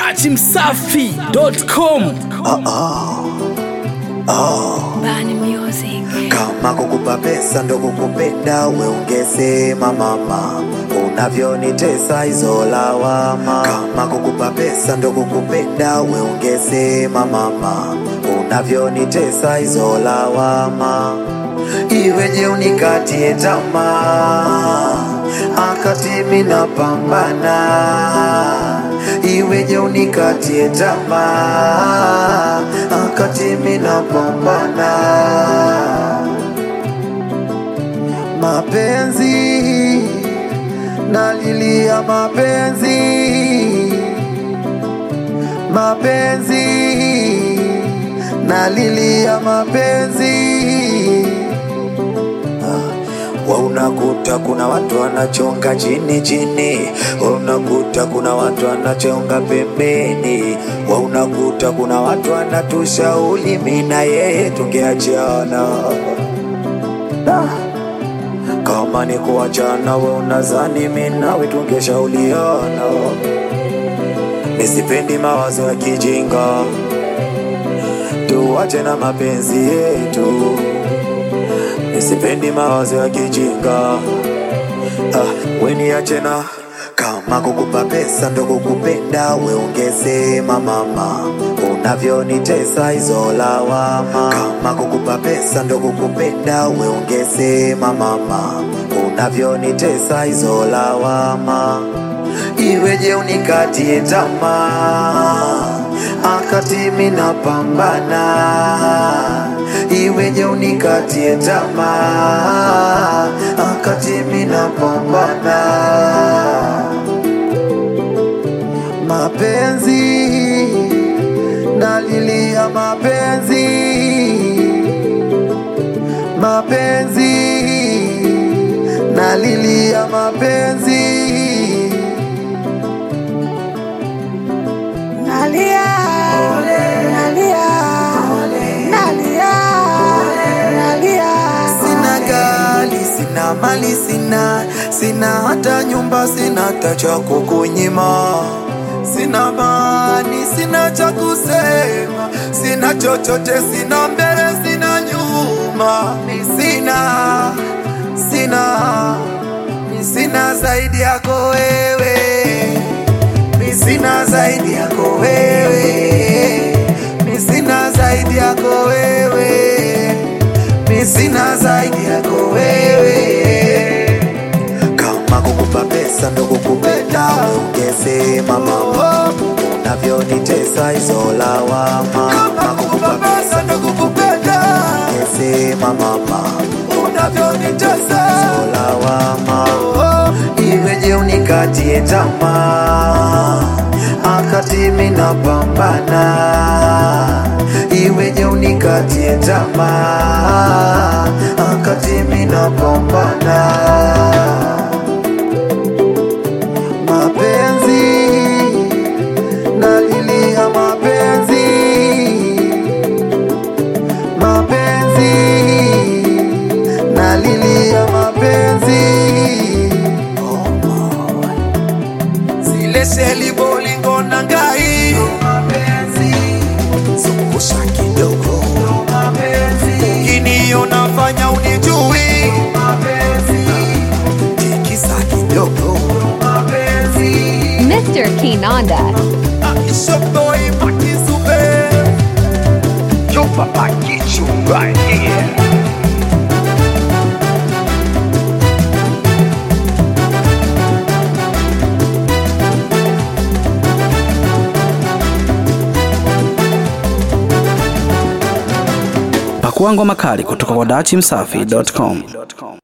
dachimsafi.com. Bani Music. Kama kukupa pesa ndo kukupenda, we ungesema mama, unavyonitesa hizo lawama. Kama kukupa pesa ndo kukupenda, we ungesema mama, unavyonitesa hizo lawama. Iweje unikatie tamaa akati mimi napambana? Iweje unikatie tamaa akati mimi napambana? Mapenzi nalilia, mapenzi, mapenzi nalilia, mapenzi. Unakuta kuna watu wanachonga chini chini, unakuta kuna watu wanachonga pembeni, unakuta kuna watu wanatushauri mimi na yeye tungeachana. Kama ni kuachana, we unazani mimi nawe tungeshauriana. Nisipendi mawazo ya kijinga, tuache na mapenzi yetu. Nisipendi mawazo ya kijinga, we niache na. Kama kukupa pesa ndo kukupenda, we ungesema mama, unavyonitesa hizo lawama. Kama kukupa pesa ndo kukupenda, we ungesema mama, unavyonitesa hizo lawama. Iweje unikatie tamaa akati mimi napambana? Iweje unikatie tamaa akati mimi napambana? Mapenzi nalilia, mapenzi, mapenzi nalilia, mapenzi. Nalia, nalia, nalia, nalia. Sina gari, sina mali, sina hata nyumba, sina hata cha kukunyima. Sina mani, sina cha kusema, sina chochote, sina mbele, sina nyuma. Sina zaidi yako wewe, sina zaidi yako wewe, sina zaidi yako wewe, sina zaidi yako wewe. Kama kukupa pesa ndo kukupenda, ungesema mama, unavyonitesa hizo lawama. Kama kukupa pesa ndo kukupenda, ungesema mama, unavyonitesa hizo lawama. Iweje unikatie tamaa akati mimi napambana? Iweje unikatie tamaa akati mimi napambana? Mapenzi nalilia, mapenzi, mapenzi nalilia, mapenzi. Seli bolingo na ngai, mapenzi, zungusha kidogo, mapenzi, kinio nafanya unijui, mapenzi, tikisa kidogo, mapenzi. Mr. Kinanda. It's boy Maki Super, yo papa get you right here. Pakua ngoma kali kutoka kwa dachimsafi.com.